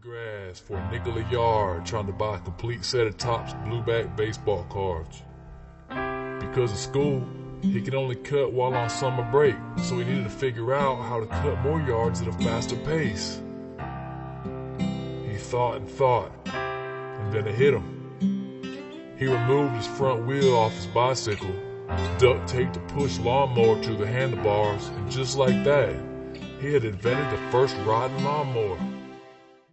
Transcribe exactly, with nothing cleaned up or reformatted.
grass for a nickel a yard trying to buy a complete set of Topps blueback baseball cards. Because of school, he could only cut while on summer break, so he needed to figure out how to cut more yards at a faster pace. He thought and thought, and then it hit him. He removed his front wheel off his bicycle, duct taped a push lawnmower to the handlebars, and just like that, he had invented the first riding lawnmower.